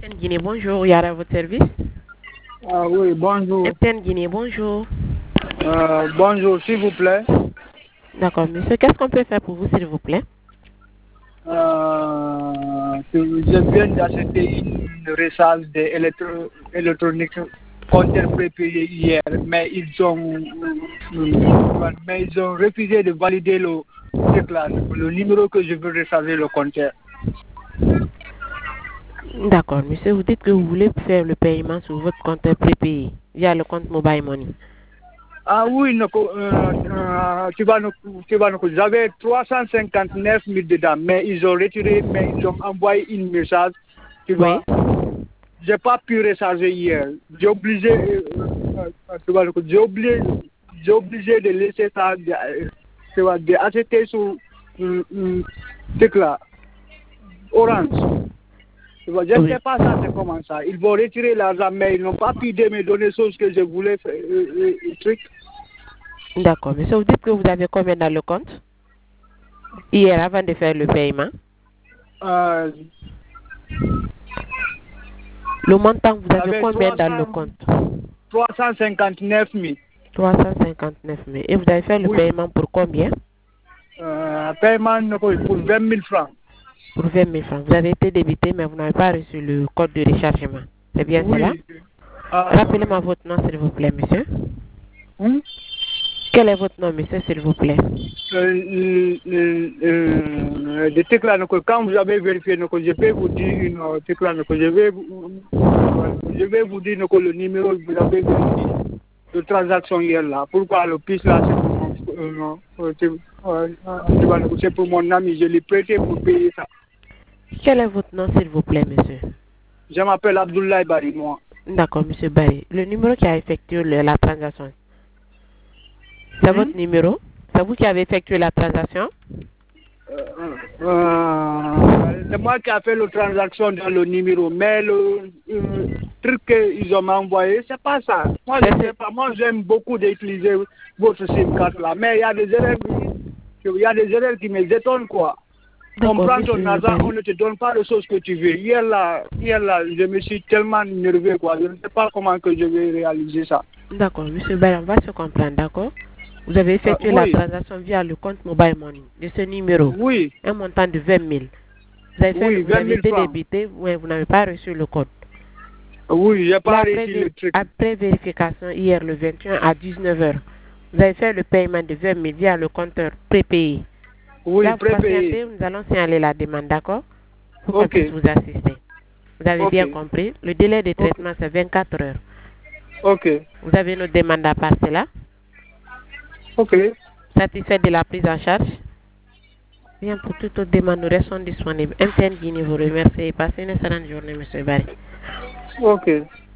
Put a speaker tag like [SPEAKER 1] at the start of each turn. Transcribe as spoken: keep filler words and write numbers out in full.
[SPEAKER 1] Guinée, bonjour. Yara à votre service.
[SPEAKER 2] Ah oui, bonjour.
[SPEAKER 1] M T N Guinée, bonjour.
[SPEAKER 2] Euh, bonjour, s'il vous plaît.
[SPEAKER 1] D'accord, monsieur. Qu'est-ce qu'on peut faire pour vous, s'il vous plaît?
[SPEAKER 2] Euh, je viens d'acheter une recharge d'électronique compteur prépayé hier, mais ils ont, euh, mais ils ont refusé de valider le, le numéro que je veux recharger le compteur.
[SPEAKER 1] D'accord, monsieur. Vous dites que vous voulez faire le paiement sur votre compteur prépayé via le compte Mobile Money.
[SPEAKER 2] Ah oui, non, euh, euh, tu vas nous, tu vas nous, j'avais trois cent cinquante-neuf mille dedans, mais ils ont retiré, mais ils ont envoyé une message, tu vois.
[SPEAKER 1] Oui.
[SPEAKER 2] J'ai pas pu recharger hier. J'ai obligé, euh, euh, tu vois, j'ai obligé, j'ai obligé de laisser ça, de, tu vois, d'acheter sur, euh, euh, truc là, Orange. Tu vois, je ne
[SPEAKER 1] Oui.
[SPEAKER 2] sais pas ça, c'est comment ça. Ils vont retirer l'argent, mais ils n'ont pas pu de me donner ce que je voulais faire, euh, euh, truc.
[SPEAKER 1] D'accord, monsieur. Vous dites que vous avez combien dans le compte hier avant de faire le paiement?
[SPEAKER 2] Euh,
[SPEAKER 1] Le montant, vous avez
[SPEAKER 2] J'avais
[SPEAKER 1] combien dans le
[SPEAKER 2] trois cents
[SPEAKER 1] compte?
[SPEAKER 2] trois cent cinquante-neuf mille.
[SPEAKER 1] trois cent cinquante-neuf mille. Et vous avez fait le
[SPEAKER 2] Oui.
[SPEAKER 1] paiement pour combien?
[SPEAKER 2] Euh, paiement pour vingt mille francs.
[SPEAKER 1] Pour vingt mille francs. Vous avez été débité, mais vous n'avez pas reçu le code de rechargement. C'est bien cela?
[SPEAKER 2] Oui. Ah,
[SPEAKER 1] Rappelez-moi votre nom, s'il vous plaît, monsieur.
[SPEAKER 2] hum?
[SPEAKER 1] Quel est votre nom, monsieur, s'il vous plaît?
[SPEAKER 2] Euh, euh, euh, des trucs là, donc, quand vous avez vérifié, donc, je peux vous dire une euh, truc là, donc, je vais vous, euh, je vais vous dire donc, le numéro que vous avez vérifié de transaction hier là. Pourquoi le plus là, c'est pour mon, euh, euh, c'est euh, tu vois, donc, c'est pour mon ami, je l'ai prêté pour payer ça.
[SPEAKER 1] Quel est votre nom, s'il vous plaît, monsieur?
[SPEAKER 2] Je m'appelle Abdoulaye Bari, moi.
[SPEAKER 1] D'accord, monsieur Barry. Le numéro qui a effectué le- la transaction, c'est
[SPEAKER 2] Hum?
[SPEAKER 1] votre numéro? C'est vous qui avez effectué la transaction?
[SPEAKER 2] Euh, euh, c'est moi qui ai fait la transaction dans le numéro, mais le euh, truc qu'ils ont envoyé, c'est pas ça. Moi, je sais pas. Moi, j'aime beaucoup d'utiliser votre SIM card là, mais il y a des erreurs, il y a des erreurs qui me étonnent, quoi. On prend ton argent, on ne te donne pas les choses que tu veux. Hier là, hier là, je me suis tellement énervé, quoi. Je ne sais pas comment que je vais réaliser ça.
[SPEAKER 1] D'accord, monsieur Barry, on va se comprendre, d'accord? Vous avez effectué
[SPEAKER 2] Euh, oui.
[SPEAKER 1] la transaction via le compte Mobile Money de ce numéro.
[SPEAKER 2] Oui.
[SPEAKER 1] Un montant de vingt mille. Vous avez, fait,
[SPEAKER 2] Oui,
[SPEAKER 1] vous avez été
[SPEAKER 2] francs.
[SPEAKER 1] débité, ouais, vous n'avez pas reçu le code.
[SPEAKER 2] Oui, j'ai pas
[SPEAKER 1] après,
[SPEAKER 2] reçu le truc.
[SPEAKER 1] Après vérification, hier le vingt et un à dix-neuf heures, vous avez fait le paiement de vingt mille via le compteur prépayé.
[SPEAKER 2] Oui,
[SPEAKER 1] Là, vous
[SPEAKER 2] prépayé.
[SPEAKER 1] patientez, nous allons signaler la demande, d'accord? Pour qu'on
[SPEAKER 2] Ok.
[SPEAKER 1] puisse vous assister. Vous avez
[SPEAKER 2] Ok.
[SPEAKER 1] bien compris. Le délai de traitement,
[SPEAKER 2] Ok.
[SPEAKER 1] c'est vingt-quatre heures.
[SPEAKER 2] Ok.
[SPEAKER 1] Vous avez nos demandes à passer là?
[SPEAKER 2] Ok.
[SPEAKER 1] Satisfait de la prise en charge? Bien, pour toute autre demande, nous restons disponibles. M T N Guinée vous remercie et passez une excellente journée, monsieur Barry.
[SPEAKER 2] Ok.